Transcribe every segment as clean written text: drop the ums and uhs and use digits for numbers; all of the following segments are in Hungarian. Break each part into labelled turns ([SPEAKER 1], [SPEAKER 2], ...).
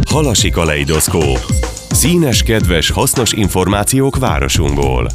[SPEAKER 1] Halasi kaleidoszkóp. Színes, kedves, hasznos információk városunkból.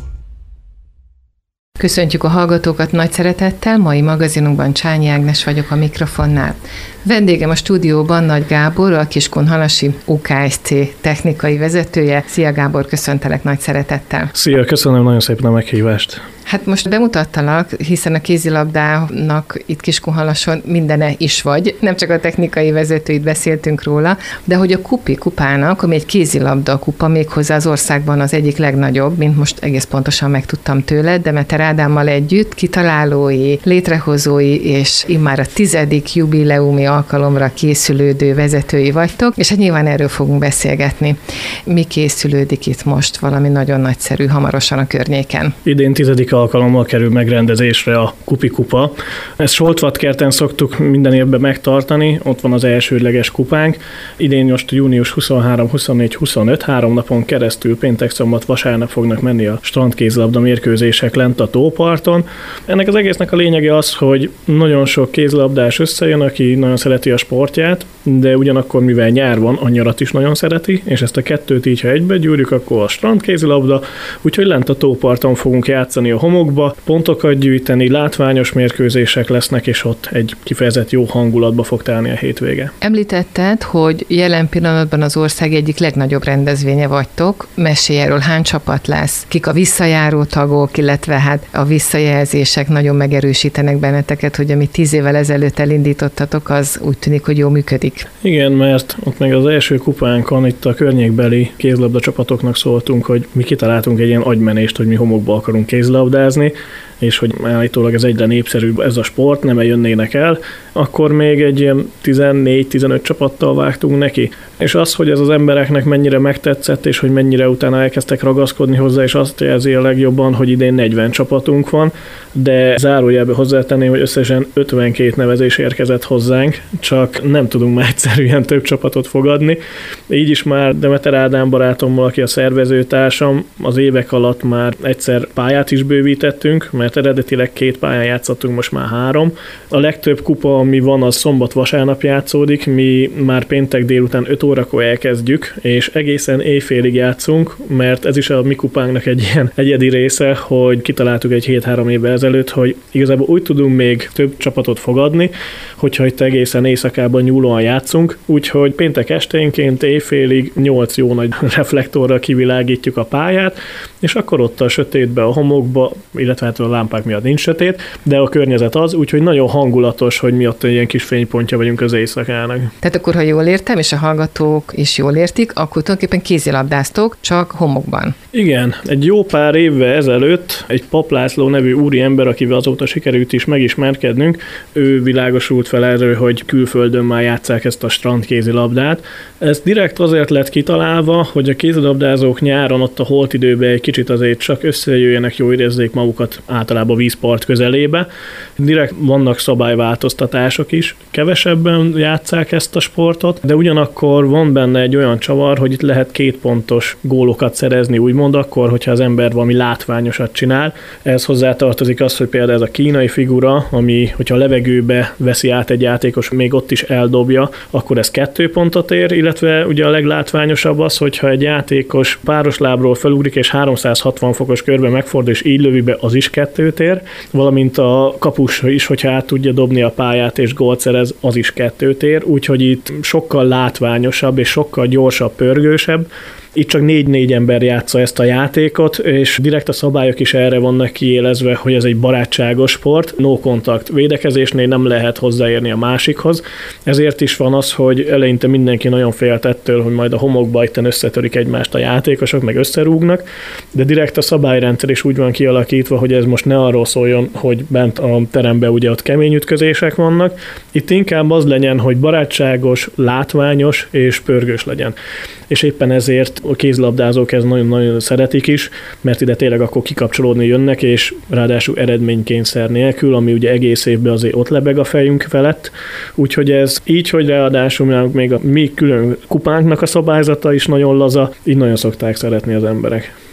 [SPEAKER 2] Köszöntjük a hallgatókat nagy szeretettel, mai magazinunkban Csányi Ágnes vagyok a mikrofonnál. Vendégem a stúdióban Nagy Gábor, a Kiskunhalasi UKSC technikai vezetője. Szia Gábor, köszöntelek nagy szeretettel.
[SPEAKER 3] Szia, köszönöm nagyon szépen a meghívást.
[SPEAKER 2] Hát most bemutattalak, hiszen a kézilabdának itt Kiskunhalason mindene is vagy. Nem csak a technikai vezetőit beszéltünk róla, de hogy a kupának, ami egy kézilabda kupa, méghozzá az országban az egyik legnagyobb, mint most egész pontosan megtudtam tőled, Demeter Ádámmal együtt kitalálói, létrehozói, és immár a 10. jubileumi alkalomra készülődő vezetői vagytok, és hát nyilván erről fogunk beszélgetni. Mi készülődik itt most valami nagyon nagyszerű hamarosan a környéken?
[SPEAKER 3] Idén 10. alkalommal kerül megrendezésre a Kupa. Ezt Soltvatkerten szoktuk minden évben megtartani, ott van az elsődleges kupánk. Idén most június 23, 24, 25, 3 napon keresztül péntek, szombat, vasárnap fognak menni a strandkézilabda mérkőzések lent a tóparton. Ennek az egésznek a lényege az, hogy nagyon sok kézilabdás összejön, aki nagyon szereti a sportját, de ugyanakkor mivel nyár van, a nyarat is nagyon szereti, és ezt a kettőt így, ha egybe gyúrjuk, akkor a strandkézilabda, úgyhogy lent a tóparton fogunk játszani a homokba, pontokat gyűjteni, látványos mérkőzések lesznek, és ott egy kifejezett jó hangulatba fog telni a hétvége.
[SPEAKER 2] Említetted, hogy jelen pillanatban az ország egyik legnagyobb rendezvénye vagytok. Mesélj erről, hány csapat lesz? Kik a visszajáró tagok, illetve hát a visszajelzések nagyon megerősítenek benneteket, hogy amit 10 évvel ezelőtt elindítottatok, az úgy tűnik, hogy jól működik.
[SPEAKER 3] Igen, mert ott meg az első kupánkon itt a környékbeli kézilabda csapatoknak szóltunk, hogy mi kitaláltunk egy ilyen agymenést, hogy mi homokba akarunk kézilabdázni, és hogy állítólag ez egyre népszerűbb ez a sport, nem jönnének el, akkor még egy ilyen 14-15 csapattal vágtunk neki. És az, hogy ez az embereknek mennyire megtetszett, és hogy mennyire utána elkezdtek ragaszkodni hozzá, és azt jelzi a legjobban, hogy idén 40 csapatunk van, de zárójelbe hozzátenném, hogy összesen 52 nevezés érkezett hozzánk, csak nem tudunk már egyszerűen több csapatot fogadni. Így is már Demeter Ádám barátommal, aki a szervezőtársam, az évek alatt már egyszer pályát is bővítettünk, mert eredetileg 2 pályán játszottunk, most már 3. A legtöbb kupa, ami van, az szombat-vasárnap játszódik, mi már péntek délután 5 órakor elkezdjük, és egészen éjfélig játszunk, mert ez is a mi kupánknak egy ilyen egyedi része, hogy kitaláltuk egy 7-3 évvel ezelőtt, hogy igazából úgy tudunk még több csapatot fogadni, hogyha itt egészen éjszakában nyúlóan játszunk, úgyhogy péntek esténként éjfélig 8 jó nagy reflektorral kivilágítjuk a pályát, és akkor ott a sötétbe, a homokba, illetve hát a lámpák miatt nincs sötét, de a környezet az, úgyhogy nagyon hangulatos, hogy mi ott egy ilyen kis fénypontja vagyunk az éjszakának.
[SPEAKER 2] Tehát akkor, ha jól értem, és a hallgatók is jól értik, akkor tulajdonképpen kézilabdáztok, csak homokban.
[SPEAKER 3] Igen, egy jó pár évvel ezelőtt egy Pap László nevű úriember, akivel azóta sikerült is megismerkednünk, ő világosult fel erről, hogy külföldön már játsszák ezt a strandkézilabdát. Ez direkt azért lett kitalálva, hogy a kézilabdázók nyáron ott a holt időben egy kicsit azért csak összejöjjenek, jól érezzék magukat általában vízpart közelébe. Direkt vannak szabályváltoztatások is, kevesebben játsszák ezt a sportot, de ugyanakkor van benne egy olyan csavar, hogy itt lehet 2 pontos gólokat szerezni, úgymond akkor, hogyha az ember valami látványosat csinál. Ehhez hozzátartozik az, hogy például ez a kínai figura, ami, hogyha a levegőbe veszi át egy játékos, még ott is eldobja, akkor ez 2 pontot ér, illetve ugye a leglátványosabb az, hogyha egy játékos páros lábról felugrik és 360 fokos körbe megfordul, és így lövi be, az is 2 ér, valamint a kapus is, hogyha át tudja dobni a pályát és gólt szerez, az is 2 ér, úgyhogy itt sokkal látványosabb és sokkal gyorsabb, pörgősebb. Itt csak 4 ember játsza ezt a játékot, és direkt a szabályok is erre vannak kiélezve, hogy ez egy barátságos sport, no contact, védekezésnél nem lehet hozzáérni a másikhoz. Ezért is van az, hogy eleinte mindenki nagyon félt ettől, hogy majd a homokba itten összetörik egymást a játékosok, meg összerúgnak, de direkt a szabályrendszer is úgy van kialakítva, hogy ez most ne arról szóljon, hogy bent a teremben ugye ott kemény ütközések vannak. Itt inkább az legyen, hogy barátságos, látványos és pörgős legyen. És éppen ezért a kézilabdázók ezt nagyon-nagyon szeretik is, mert ide tényleg akkor kikapcsolódni jönnek, és ráadásul eredménykényszer nélkül, ami ugye egész évben azért ott lebeg a fejünk felett. Úgyhogy ez így, hogy ráadásul még a mi külön kupánknak a szabályzata is nagyon laza, így nagyon szokták szeretni az emberek.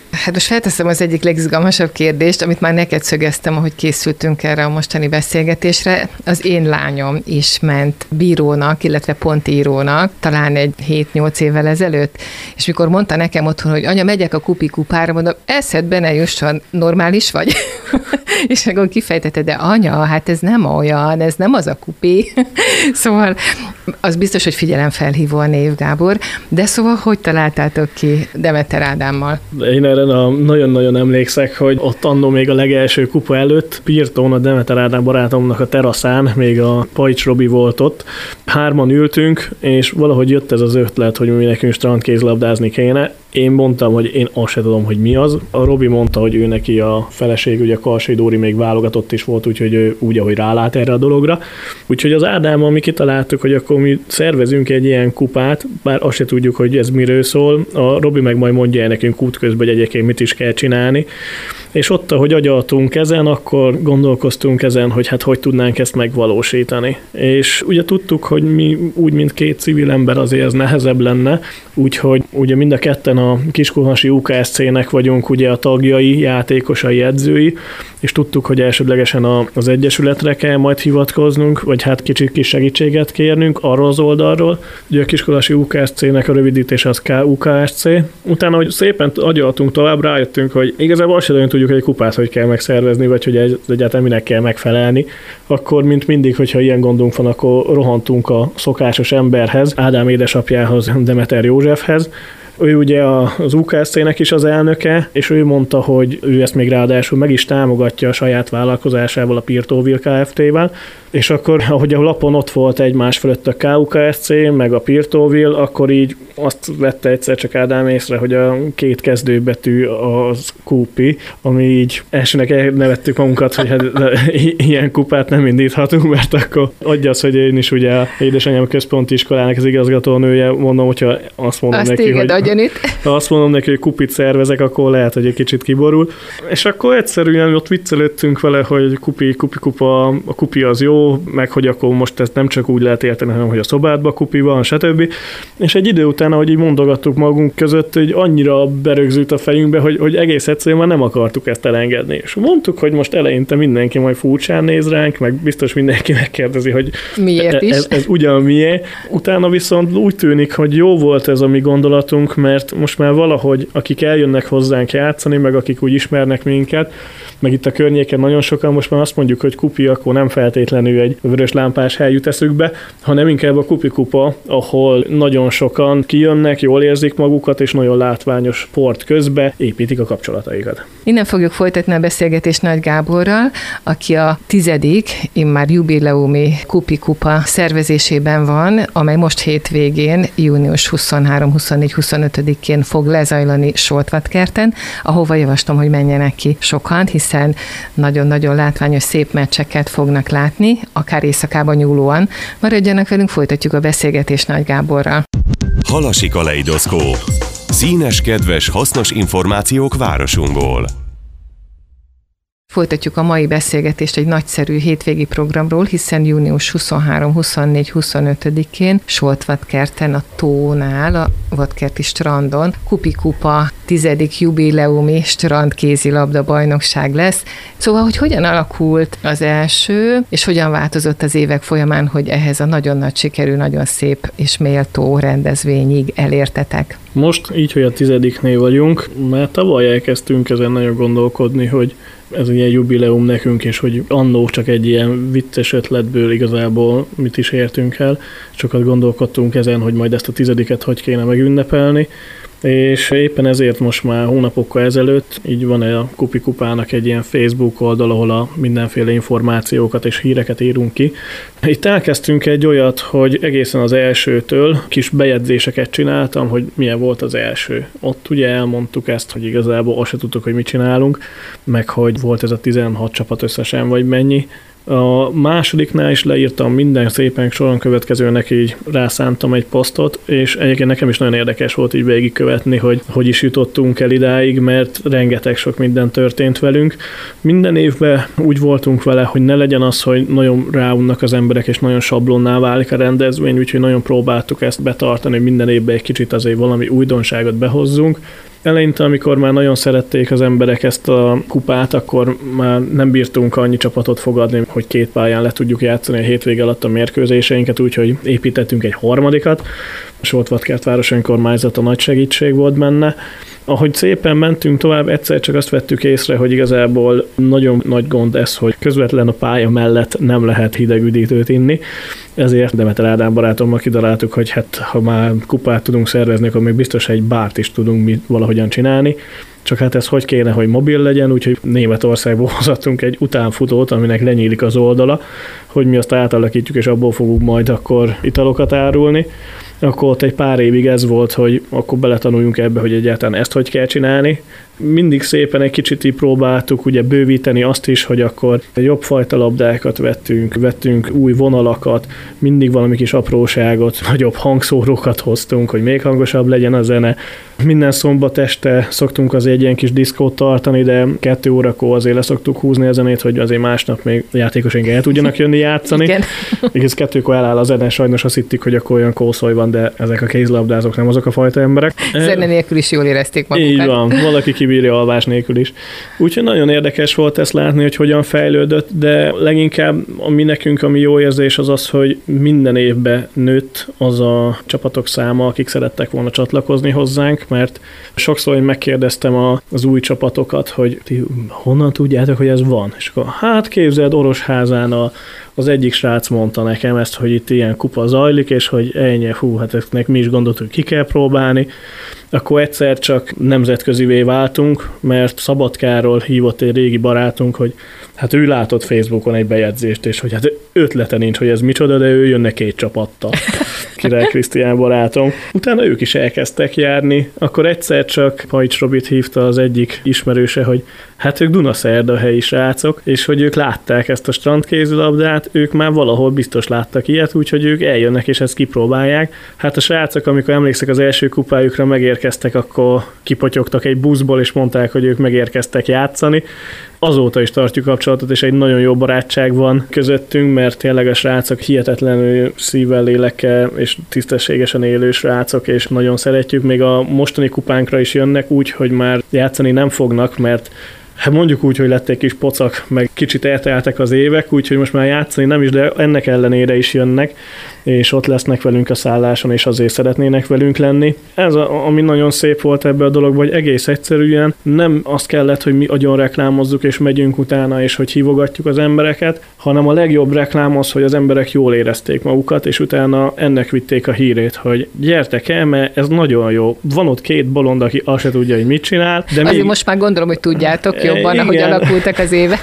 [SPEAKER 2] Hát most felteszem az egyik legizgalmasabb kérdést, amit már neked szögeztem, ahogy készültünk erre a mostani beszélgetésre. Az én lányom is ment bírónak, illetve pontírónak, talán egy 7-8 évvel ezelőtt, és mikor mondta nekem otthon, hogy anya, megyek a kupikupára, mondom, eszedbe ne jusson, normális vagy? És akkor kifejtette, de anya, hát ez nem olyan, ez nem az a kupi. Szóval az biztos, hogy figyelemfelhívó a név, Gábor, de szóval hogy találtátok ki Demeter Ádámmal?
[SPEAKER 3] Én erre nagyon-nagyon emlékszek, hogy ott annó még a legelső kupa előtt Pirtón, a Demeter Ádám barátomnak a teraszán, még a Pajcs Robi volt ott. 3-an ültünk, és valahogy jött ez az ötlet, hogy mi nekünk strandkézilabdázni kéne. Én mondtam, hogy én azt se tudom, hogy mi az. A Robi mondta, hogy ő neki a feleség, ugye Karsai Dóri még válogatott is volt, úgyhogy ő úgy, ahogy rálát erre a dologra. Úgyhogy az Ádámmal mi kitaláltuk, hogy akkor mi szervezünk egy ilyen kupát, bár azt se tudjuk, hogy ez miről szól. A Robi meg majd mondja el nekünk útközben, hogy egyébként mit is kell csinálni. És ott, ahogy agyaltunk ezen, akkor gondolkoztunk ezen, hogy hát hogy tudnánk ezt megvalósítani. És ugye tudtuk, hogy mi úgy, mint két civil ember, azért ez nehezebb lenne, úgyhogy ugye mind a ketten a Kiskunhasi UKSC-nek vagyunk ugye a tagjai, játékosai, edzői, és tudtuk, hogy elsődlegesen az egyesületre kell majd hivatkoznunk, vagy hát kicsit kis segítséget kérnünk arról az oldalról. Ugye a Kiskunhasi UKSC-nek a rövidítése az KUKSC. Utána, hogy szépen agyaltunk tovább, rájöttünk, hogy igazából azt sem tudjuk, hogy egy kupát hogy kell megszervezni, vagy hogy egyáltalán minek kell megfelelni. Akkor, mint mindig, hogyha ilyen gondunk van, akkor rohantunk a szokásos emberhez, Ádám édesapjához, Demeter Józsefhez. Ő ugye az UKSC-nek is az elnöke, és ő mondta, hogy ő ezt még ráadásul meg is támogatja a saját vállalkozásával, a Pirtóville Kft-vel, és akkor, ahogy a lapon ott volt egymás fölött a KUKSC, meg a Pirtóville, akkor így azt vette egyszer csak Ádám észre, hogy a két kezdőbetű az kupi, ami így elsőnek elnevettük magunkat, hogy hát ilyen kupát nem indíthatunk, mert akkor adja az, hogy én is ugye a édesanyám központi iskolának az igazgatónője, mondom, hogyha azt mondom
[SPEAKER 2] azt
[SPEAKER 3] neki, hogy
[SPEAKER 2] ha
[SPEAKER 3] azt mondom neki, hogy kupit szervezek, akkor lehet, hogy egy kicsit kiborul. És akkor egyszerűen ott viccelődtünk vele, hogy kupa, a kupi az jó, meg hogy akkor most ezt nem csak úgy lehet érteni, hanem hogy a szobádba kupi van, stb. És egy idő után, ahogy így mondogattuk magunk között, hogy annyira berögzült a fejünkbe, hogy egész egyszerűen már nem akartuk ezt elengedni. És mondtuk, hogy most eleinte mindenki majd furcsán néz ránk, meg biztos mindenki megkérdezi, hogy
[SPEAKER 2] miért is?
[SPEAKER 3] Ez ugyan miért. Utána viszont úgy tűnik, hogy jó volt ez a mi gondolatunk, mert most már valahogy, akik eljönnek hozzánk játszani, meg akik úgy ismernek minket, meg itt a környéken nagyon sokan most már azt mondjuk, hogy kupi, akkor nem feltétlenül egy vörös lámpás hely jut eszükbe, hanem inkább a kupikupa, ahol nagyon sokan kijönnek, jól érzik magukat, és nagyon látványos sport közben építik a kapcsolataikat.
[SPEAKER 2] Innen fogjuk folytatni a beszélgetést Nagy Gáborral, aki a 10. immár jubileumi kupikupa szervezésében van, amely most hétvégén, június 23, 24, 25-én fog lezajlani Soltvatkerten, ahova javaslom, hogy menjenek ki sokan, hiszen nagyon-nagyon látványos, szép meccseket fognak látni, akár éjszakában nyúlóan. Maradjanak velünk, folytatjuk a beszélgetést Nagy Gáborral.
[SPEAKER 1] Halasi kaleidoszkóp. Színes, kedves, hasznos információk városunkból.
[SPEAKER 2] Folytatjuk a mai beszélgetést egy nagyszerű hétvégi programról, hiszen június 23, 24, 25-én Soltvatkerten, a tónál, a Vadkerti strandon kupikupa 10. jubileumi strandkézilabda bajnokság lesz. Szóval, hogy hogyan alakult az első, és hogyan változott az évek folyamán, hogy ehhez a nagyon nagy sikerű, nagyon szép és méltó rendezvényig elértetek?
[SPEAKER 3] Most így, hogy a 10-nél vagyunk, már tavaly elkezdtünk ezen nagyon gondolkodni, hogy ez ilyen jubileum nekünk, és hogy annó csak egy ilyen vicces ötletből igazából mit is értünk el. Sokat gondolkodtunk ezen, hogy majd ezt a 10-et hogy kéne megünnepelni, és éppen ezért most már hónapokkal ezelőtt így van a kupikupának egy ilyen Facebook oldal, ahol a mindenféle információkat és híreket írunk ki. Itt elkezdtünk egy olyat, hogy egészen az elsőtől kis bejegyzéseket csináltam, hogy milyen volt az első. Ott ugye elmondtuk ezt, hogy igazából azt se tudtuk, hogy mit csinálunk, meg hogy volt ez a 16 csapat összesen, vagy mennyi. A másodiknál is leírtam minden szépen soron következőnek, így rászántam egy posztot, és egyébként nekem is nagyon érdekes volt így végigkövetni, hogy is jutottunk el idáig, mert rengeteg sok minden történt velünk. Minden évben úgy voltunk vele, hogy ne legyen az, hogy nagyon ráunnak az emberek, és nagyon sablonná válik a rendezvény, úgyhogy nagyon próbáltuk ezt betartani, hogy minden évben egy kicsit azért valami újdonságot behozzunk. Eleinte, amikor már nagyon szerették az emberek ezt a kupát, akkor már nem bírtunk annyi csapatot fogadni, hogy 2 pályán le tudjuk játszani a hétvége alatt a mérkőzéseinket, úgyhogy építettünk egy harmadikat. A Soltvatkert önkormányzata nagy segítség volt benne. Ahogy szépen mentünk tovább, egyszer csak azt vettük észre, hogy igazából nagyon nagy gond ez, hogy közvetlen a pálya mellett nem lehet hideg üdítőt inni. Ezért Demeter Ádám barátommal kitaláltuk, hogy hát ha már kupát tudunk szervezni, akkor még biztos egy bárt is tudunk mi valahogyan csinálni. Csak hát ez hogy kéne, hogy mobil legyen, úgyhogy Németországból hozattunk egy utánfutót, aminek lenyílik az oldala, hogy mi azt átalakítjuk, és abból fogunk majd akkor italokat árulni. Akkor ott egy pár évig ez volt, hogy akkor beletanuljunk ebbe, hogy egyáltalán ezt hogy kell csinálni. Mindig szépen egy kicsit így próbáltuk ugye bővíteni azt is, hogy akkor jobb fajta labdákat vettünk új vonalakat, mindig valami kis apróságot, nagyobb hangszórókat hoztunk, hogy még hangosabb legyen a zene. Minden szombat este szoktunk azért egy ilyen kis diszkót tartani, de 2 órakor azért leszoktuk húzni a zenét, hogy azért másnap még játékosaink el tudjanak jönni játszani. Igen. Egész 2-kor eláll a zene, sajnos azt hittük, hogy akkor olyan kószoly van, de ezek a kézilabdázók nem azok a fajta emberek.
[SPEAKER 2] Zene nélkül is jól érezték magukat.
[SPEAKER 3] Így van, valaki kibírja alvás nélkül is. Úgyhogy nagyon érdekes volt ezt látni, hogy hogyan fejlődött, de leginkább ami nekünk, ami jó érzés az az, hogy minden évben nőtt az a csapatok száma, akik szerettek volna csatlakozni hozzánk, mert sokszor én megkérdeztem az új csapatokat, hogy ti honnan tudjátok, hogy ez van? És akkor hát képzeld, Orosházán az egyik srác mondta nekem ezt, hogy itt ilyen kupa zajlik, és hogy ennyi, hát eznek mi is gondoltuk, hogy ki kell próbálni. Akkor egyszer csak nemzetközivé váltunk, mert Szabadkáról hívott egy régi barátunk, hogy hát ő látott Facebookon egy bejegyzést, és hogy hát ötlete nincs, hogy ez micsoda, de ő jönne 2 csapattal. Király Krisztián barátom. Utána ők is elkezdtek járni, akkor egyszer csak Pajcs Robit hívta az egyik ismerőse, hogy hát ők Dunaszerdahelyi srácok, és hogy ők látták ezt a strandkézilabdát, ők már valahol biztos láttak ilyet, úgyhogy ők eljönnek és ezt kipróbálják. Hát a srácok, amikor emlékszek az első kupájukra megérkeztek, akkor kipotyogtak egy buszból, és mondták, hogy ők megérkeztek játszani. Azóta is tartjuk kapcsolatot, és egy nagyon jó barátság van közöttünk, mert tényleg a srácok hihetetlenül szívvel, lélekkel és tisztességesen élő srácok, és nagyon szeretjük. Még a mostani kupánkra is jönnek úgy, hogy már játszani nem fognak, mert hát mondjuk úgy, hogy lett egy kis pocak, meg kicsit elteltek az évek, úgyhogy most már játszani nem is, de ennek ellenére is jönnek, és ott lesznek velünk a szálláson, és azért szeretnének velünk lenni. Ez ami nagyon szép volt ebbe a dologban, hogy egész egyszerűen nem azt kellett, hogy mi agyon reklámozzuk, és megyünk utána, és hogy hívogatjuk az embereket, hanem a legjobb reklám az, hogy az emberek jól érezték magukat, és utána ennek vitték a hírét, hogy gyertek el, mert ez nagyon jó. Van ott 2 bolond, aki azt se tudja, hogy mit csinál. De
[SPEAKER 2] azért még... most már gondolom, hogy tudjátok jobban, ahogy alakultak az évek.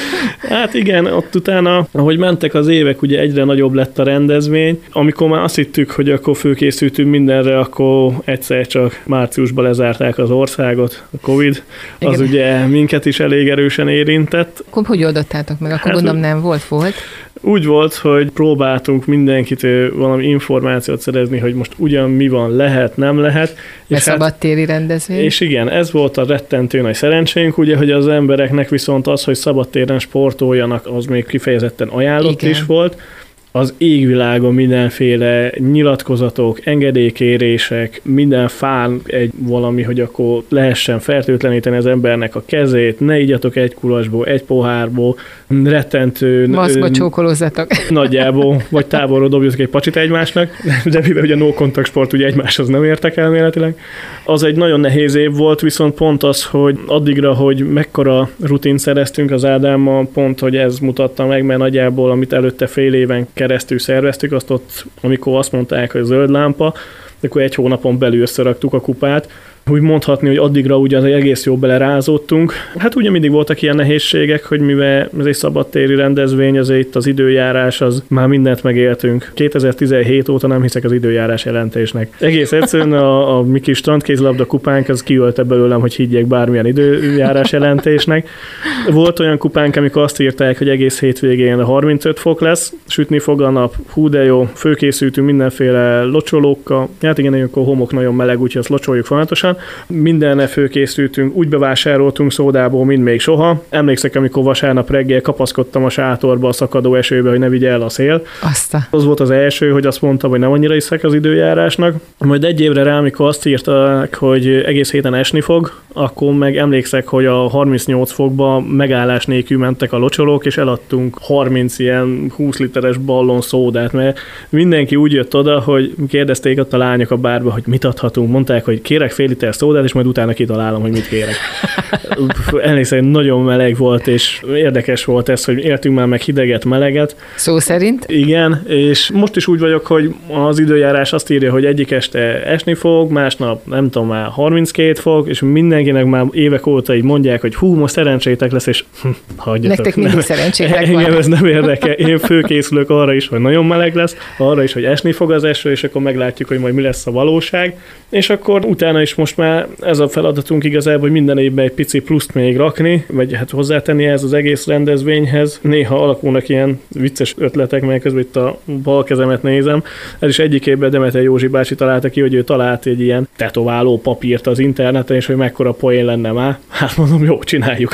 [SPEAKER 3] Hát igen, ott utána, ahogy mentek az évek, ugye egyre nagyobb lett a rendezvény. Amikor már azt hittük, hogy akkor fölkészültünk mindenre, akkor egyszer csak márciusban lezárták az országot, a Covid. Igen. Az ugye minket is elég erősen érintett.
[SPEAKER 2] Akkor hogy oldottátok meg? Akkor hát, gondolom nem volt?
[SPEAKER 3] Úgy volt, hogy próbáltunk mindenkitől valami információt szerezni, hogy most ugyan mi van, lehet, nem lehet.
[SPEAKER 2] És szabadtéri rendezvény.
[SPEAKER 3] És igen, ez volt a rettentő nagy szerencsénk, ugye, hogy az embereknek viszont az, hogy szabadtéren sportoljanak, az még kifejezetten ajánlott is volt. Az égvilágon mindenféle nyilatkozatok, engedélykérések, minden fán egy valami, hogy akkor lehessen fertőtleníteni az embernek a kezét, ne igyatok egy kulasból, egy pohárból, rettentő...
[SPEAKER 2] Maszkba csókolózzatok.
[SPEAKER 3] Nagyjából, vagy távolról dobjuk egy pacsit egymásnak, de mivel ugye a no-contact sport ugye egymáshoz nem értek elméletileg. Az egy nagyon nehéz év volt, viszont pont az, hogy addigra, hogy mekkora rutint szereztünk az Ádámmal, pont, hogy ez mutatta meg, mert nagyjából, amit előtte fél éven keresztül szerveztük, azt ott, amikor azt mondták, hogy zöld lámpa, akkor 1 hónapon belül összeraktuk a kupát. Úgy mondhatni, hogy addigra ugye az egész jól belerázódtunk. Hát ugye mindig voltak ilyen nehézségek, hogy mivel ez egy szabadtéri rendezvény, azért itt az időjárás, az már mindent megéltünk. 2017 óta nem hiszek az időjárás jelentésnek. Egész egyszerűen a mi kis strandkézilabda kupánk, az kiölte belőlem, hogy higgyek bármilyen időjárás jelentésnek. Volt olyan kupánk, amikor azt írták, hogy egész hétvégén 35 fok lesz, sütni fog a nap, hú de jó, fölkészültünk mindenféle locsolókkal, nyárt, igen, akkor homok nagyon meleg, úgyhogy azt locsoljuk folyamatosan. Mindenre fölkészültünk, úgy bevásároltunk szódából, mint még soha. Emlékszek, amikor vasárnap reggel kapaszkodtam a sátorba a szakadó esőbe, hogy ne vigye el a szél. Az volt az első, hogy azt mondtam, hogy nem annyira hiszek az időjárásnak. Majd egy évre rá, amikor azt írták, hogy egész héten esni fog, akkor meg emlékszek, hogy a 38 fokba megállás nélkül mentek a locsolók, és eladtunk 30 ilyen 20 literes ballon szódát, mert mindenki úgy jött oda, hogy kérdezték ott a lányok a bárba, hogy mit adhatunk. Mondták, hogy kérek fél liter szódát, és majd utána kitalálom, hogy mit kérek. Emlékszem, nagyon meleg volt, és érdekes volt ez, hogy értünk már meg hideget, meleget.
[SPEAKER 2] Szó szerint?
[SPEAKER 3] Igen, és most is úgy vagyok, hogy az időjárás azt írja, hogy egyik este esni fog, másnap nem tudom, már 32 fok, és mindenkinek már évek óta így mondják, hogy hú, most szerencsétek lesz, és hagyjatok.
[SPEAKER 2] Nektek mindig szerencsétek van.
[SPEAKER 3] Engem ez nem érdekel. Én fölkészülök arra is, hogy nagyon meleg lesz, arra is, hogy esni fog az eső, és akkor meglátjuk, hogy majd mi lesz a valóság. És akkor utána is most már ez a feladatunk igazából, hogy minden évben egy pici pluszt még rakni, vagy hát hozzátenni ez az egész rendezvényhez. Néha alakulnak ilyen vicces ötletek, mert közben itt a bal kezemet nézem. Ez is egyik évben Demeter Józsi bácsi találta ki, hogy ő talált egy ilyen tetováló papírt az interneten, és hogy mekkora poén lenne már. Hát mondom, jó, csináljuk.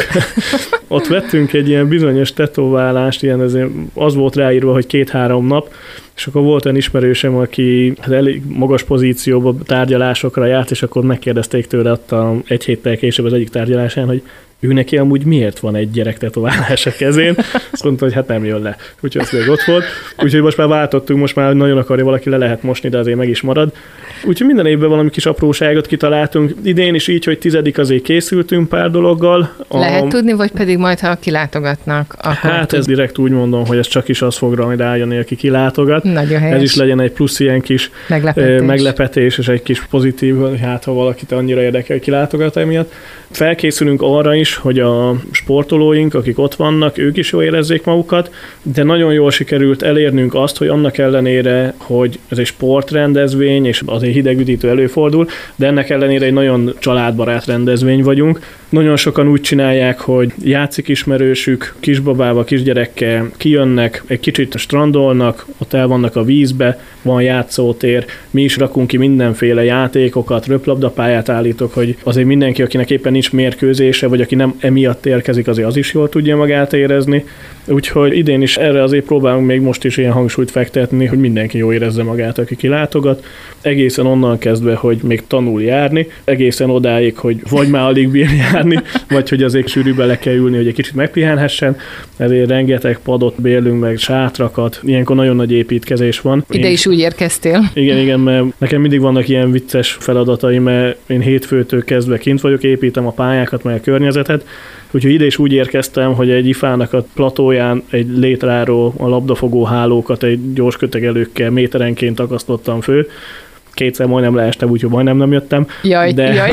[SPEAKER 3] Ott vettünk egy ilyen bizonyos tetoválást, ilyen az volt ráírva, hogy 2-3 nap, és akkor volt olyan ismerősem, aki elég magas pozícióban tárgyalásokra járt, és akkor megkérdezték tőle egy héttel később az egyik tárgyalásán, hogy ő neki amúgy miért van egy gyerek tetoválás a kezén. Azt mondta, hogy hát nem jön le. Úgyhogy az még ott volt. Úgyhogy most már váltottunk, most már nagyon akarja valaki, le lehet mosni, de azért meg is marad. Úgyhogy minden évben valami kis apróságot kitaláltunk. Idén is így, hogy 10. azért készültünk pár dologgal.
[SPEAKER 2] Lehet tudni, vagy pedig majd, ha kilátogatnak?
[SPEAKER 3] Hát ez direkt úgy mondom, hogy ez csak is az fog majd állni, aki kilátogat.
[SPEAKER 2] Nagyon helyes.
[SPEAKER 3] Ez is legyen egy plusz ilyen kis meglepetés és egy kis pozitív, hát ha valakit annyira érdekel, hogy kilátogat emiatt. Felkészülünk arra is, hogy a sportolóink, akik ott vannak, ők is jól érezzék magukat, de nagyon jól sikerült elérnünk azt, hogy annak ellenére, hogy ez egy sportrendezvény, és azért hidegüdítő előfordul, de ennek ellenére egy nagyon családbarát rendezvény vagyunk. Nagyon sokan úgy csinálják, hogy játszik ismerősük, kisbabával, kisgyerekkel, kijönnek, egy kicsit strandolnak, ott el vannak a vízbe, van játszótér, mi is rakunk ki mindenféle játékokat, röplabdapályát állítok, hogy azért mindenki, akinek éppen nincs mérkőzése, vagy aki nem emiatt érkezik, azért az is jól tudja magát érezni. Úgyhogy idén is erre azért próbálunk még most is ilyen hangsúlyt fektetni, hogy mindenki jól érezze magát, aki kilátogat. Egészen onnan kezdve, hogy még tanul járni, egészen odáig, hogy vagy már alig bír járni, vagy hogy azért sűrűbe le kell ülni, hogy egy kicsit megpihenhessen. Ezért rengeteg padot bérlünk meg, sátrakat, ilyenkor nagyon nagy építkezés van.
[SPEAKER 2] Ide is úgy érkeztél.
[SPEAKER 3] Igen, mert nekem mindig vannak ilyen vicces feladataim, mert én hétfőtől kezdve kint vagyok, építem a pályákat, meg a környezetet. Úgyhogy ide is úgy érkeztem, hogy egy ifának a platóján egy létráró a labdafogó hálókat egy gyors kötegelőkkel méterenként akasztottam fő. Kétszer majdnem leestem, úgyhogy majdnem nem jöttem.
[SPEAKER 2] Jaj.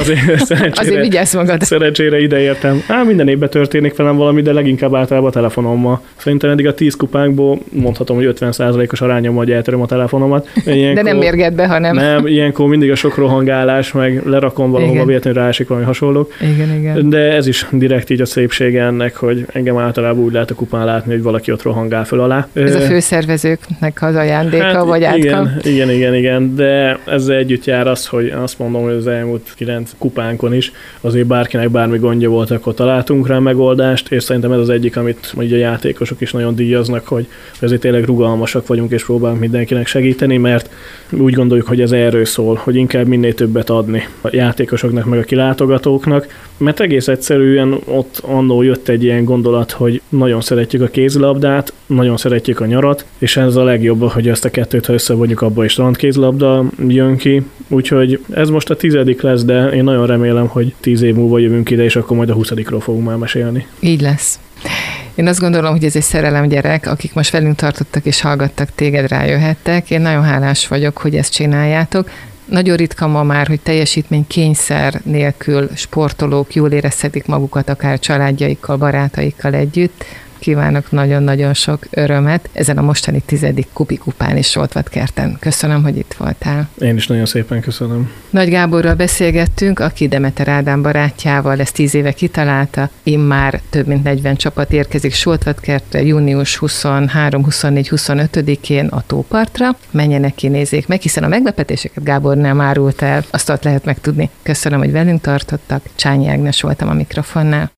[SPEAKER 2] Azért vigyázz magad.
[SPEAKER 3] Szerencsére ide értem. Minden évben történik velem valami, de leginkább általában a telefonommal. Szerintem eddig a 10 kupánkból mondhatom, hogy 50%-os arányommal eltöröm a telefonomat. Ilyenkor, de
[SPEAKER 2] nem mérged be, hanem.
[SPEAKER 3] Nem, ilyenkor mindig a sok rohangálás, meg lerakom valahova, véletlenül ráesik valami hasonló.
[SPEAKER 2] Igen.
[SPEAKER 3] De ez is direkt így a szépsége ennek, hogy engem általában úgy lehet a kupán látni, hogy valaki ott rohangál föl alá.
[SPEAKER 2] Ez a főszervezőknek az ajándéka, vagy átkap?
[SPEAKER 3] Igen, de ezzel együtt jár az, hogy azt mondom, hogy az elmúlt 9 kupánkon is azért bárkinek bármi gondja volt, akkor találtunk rá megoldást, és szerintem ez az egyik, amit a játékosok is nagyon díjaznak, hogy ezért tényleg rugalmasak vagyunk, és próbálunk mindenkinek segíteni, mert úgy gondoljuk, hogy ez erről szól, hogy inkább minél többet adni a játékosoknak, meg a kilátogatóknak, mert egész egyszerűen ott annól jött egy ilyen gondolat, hogy nagyon szeretjük a kézilabdát, nagyon szeretjük a nyarat, és ez a legjobb, hogy ezt a kettőt, ha összevonjuk, abba is strandkézilabda jön ki. Úgyhogy ez most a 10. lesz, de én nagyon remélem, hogy 10 év múlva jövünk ide, és akkor majd a 20-ról fogunk már mesélni.
[SPEAKER 2] Így lesz. Én azt gondolom, hogy ez egy szerelem gyerek, akik most velünk tartottak és hallgattak, téged rájöhettek. Én nagyon hálás vagyok, hogy ezt csináljátok. Nagyon ritka ma már, hogy teljesítménykényszer nélkül sportolók jól érezhetik magukat, akár családjaikkal, barátaikkal együtt. kívánok nagyon-nagyon sok örömet ezen a mostani 10. Kupikupán és Soltvatkerten. Köszönöm, hogy itt voltál.
[SPEAKER 3] Én is nagyon szépen köszönöm.
[SPEAKER 2] Nagy Gáborral beszélgettünk, aki Demeter Ádám barátjával, ezt 10 éve kitalálta. Immár több mint 40 csapat érkezik Soltvatkertre június 23, 24, 25-én a tópartra. Menjenek ki, nézzék meg, hiszen a meglepetéseket Gábor nem árult el, azt ott lehet megtudni. Köszönöm, hogy velünk tartottak. Csányi Ágnes voltam a mikrofonnál.